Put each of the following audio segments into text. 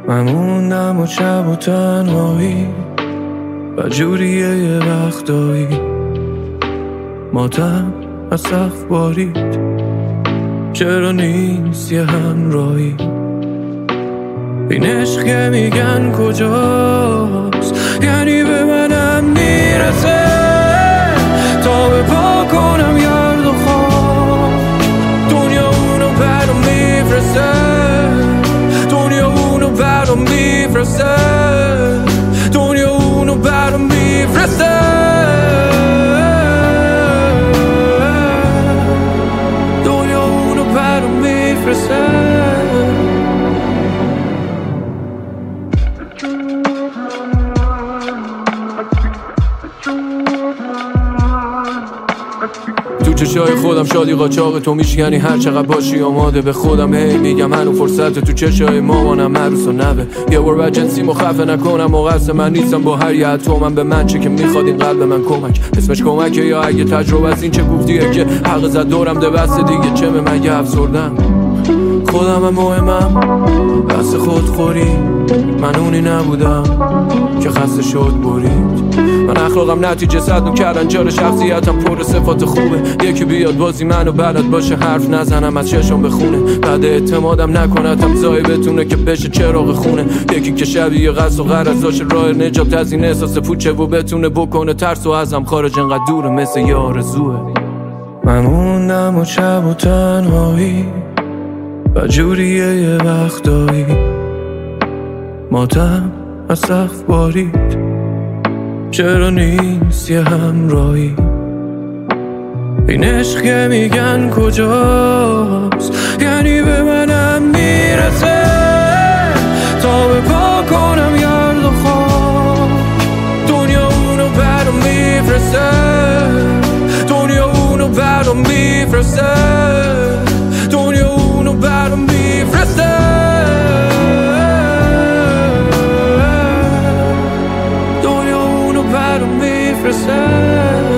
من موندم و شب و تنهایی و جوریه یه وقتایی ماتم از سقف بارید، چرا نیست یه همراهی؟ این عشق که میگن کجاست، یعنی به منم میرسه تا به پا کنم گرد و خاک. دنیا اونو برام میفرسته، دنیا اونو برام میفرسته، دنیا اونو برام میفرسته، دنیا اونو برام میفرسته. تو چشای خودم شادی قاچاق تو میشکنی، هر چقدر باشی آماده به خودم. هی میگم هنو فرصت تو چشای مامانم عروس و نوه. یه بار جنسی مخفه نکنم و قصد من نیستم با هر یه اتمم به من چه که میخواد این قلب من کمک. اسمش کمکه یا اگه تجربه از این چه گفتیه که حق زد دورم ده بسته دیگه چه به من یه افسردم. خودم هم مهمم بس خودخوری، من اونی نبودم که خسته شد برید. من اخلاقم نتیجه صدم کردن جار شخصیتم پر صفات خوبه. یکی بیاد بازی منو بلد باشه حرف نزنم از چشم بخونه، بعد اعتمادم نکنتم زایی بتونه که بشه چراغ خونه. یکی که شبیه قصد و غرض داشته راه نجات از این احساس پوچه و بتونه بکنه ترس و ازم خارج انقدر دوره مثل یه آرزوه. من موندم و شب و تنهایی و جوریه یه وقتایی ماتم از سقف بارید، چرا نیست یه همراهی؟ این عشق که میگن کجاست، یعنی به منم میرسه تا به پا کنم گرد و خاک. دنیا اونو برام میفرسته، دنیا اونو برام میفرسته، دنیا اونو برام میفرسته، دنیا اونو برام میفرسته.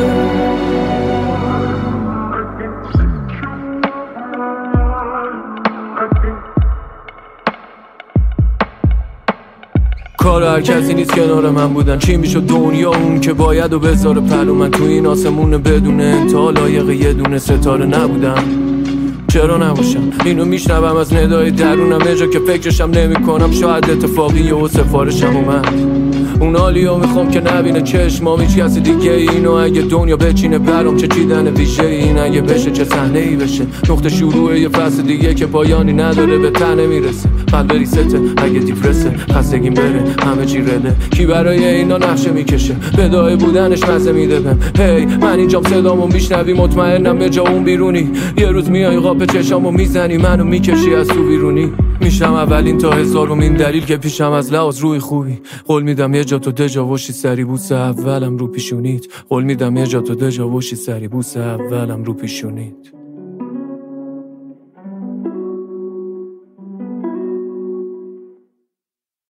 کار هر کسی نیست کنار من بودن، چی میشد دنیا اون که باید و بذاره پلو من. تو این آسمون بدون انتها لایق یه دونه ستاره نبودم، چرا نباشم؟ اینو میشنوم از ندای درونم یه جا که فکرشم نمی کنم. شاید اتفاقی و سفارشم اومد، اون حالیو میخوام که نبینه چشمام هیچ کسی دیگه. اینو اگه دنیا بچینه برام چه چیدن ویژه، این اگه بشه چه صحنه ای بشه. نقطه شروع یه فصل دیگه که پایانی نداره به تنه میرسه. قلب ریسته اگه دیپرسه، خستگیم بره همه چی رده. کی برای اینا نقشه میکشه، بدای بودنش مزه میده بهم. هی من اینجام صدامو میشنوی، مطمئنم به جا اون بیرونی. یه روز میای قاپ چشامو میزنی، منو میکشی از تو بیرونی. میشم اولین تا هزارمین دلیل که پیشم از لحاظ روی خوبی. قول میدم یه جا تو دجا وشی سری بوسه اولم رو پیشونیت. قول میدم یه جا تو دجا وشی سری بوسه اولم رو پیشونیت.